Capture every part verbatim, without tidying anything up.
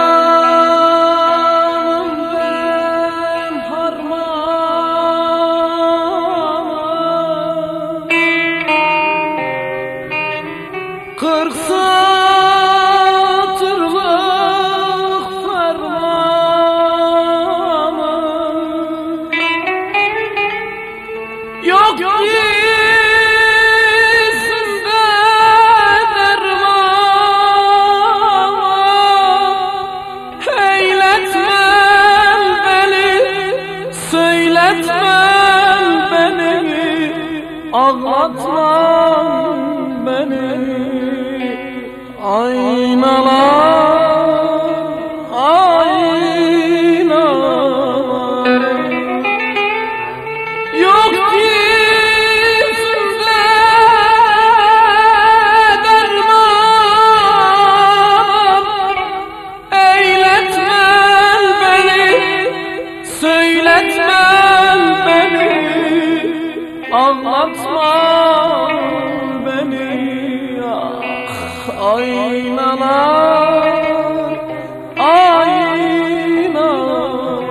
ben harmanım, kırk satırlık fermanım, yok yüzünde derman. Eyletmen beni, söyletmen beni, ağlatman beni. Aynalar, aynalar, yok yüzünde derman. Eyletmen beni, söyletmen beni, ağlatman beni. Ah, aynalar, aynalar.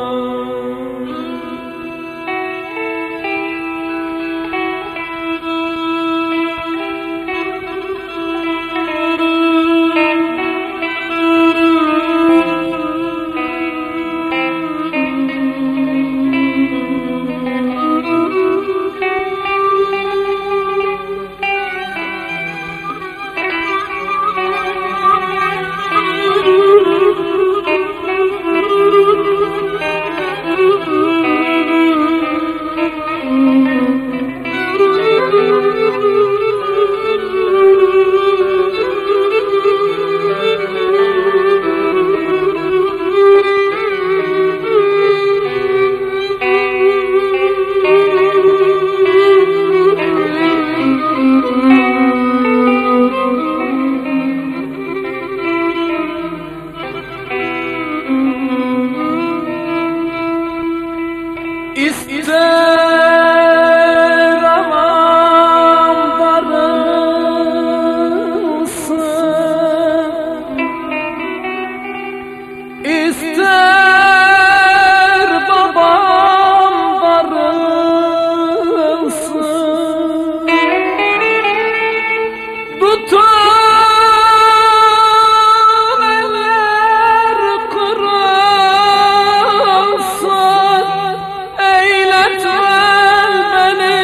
İster anam darılsın, ister babam darılsın, tutun eller kırılsın. Eyletmen beni,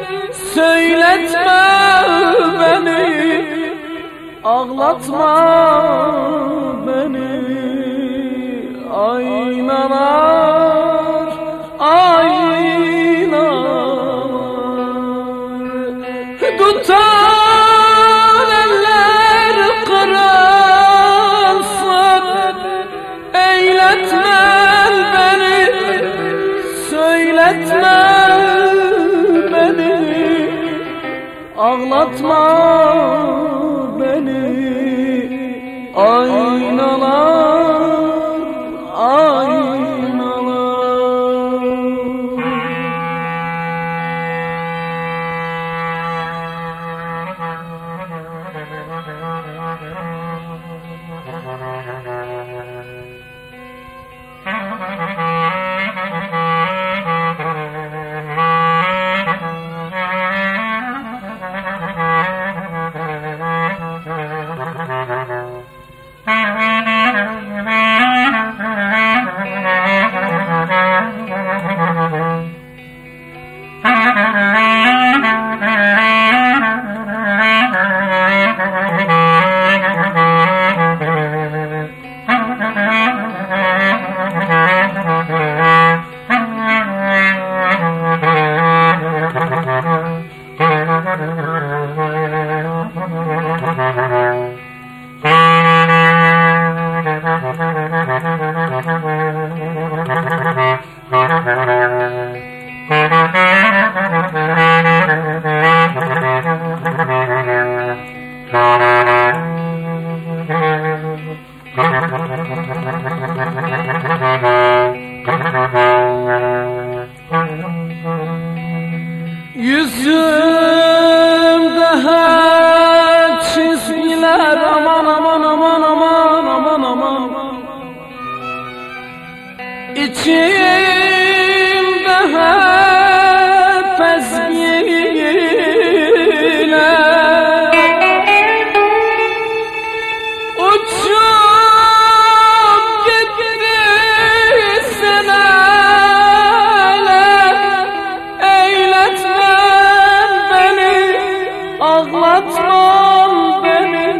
söyletmen beni, ağlatma beni. Aynalar, aynalar, tutan eller kırılsın. Eyletmen beni, söyletmen beni, ağlatma beni. Aynalar, aynalar. Yüzümde hep çizgiler, aman aman aman aman aman aman. İçimde hep ezgiler uçup gitti seneler. Eyletme beni, ağlatma beni,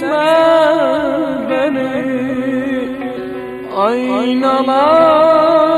söyletme beni aynalar.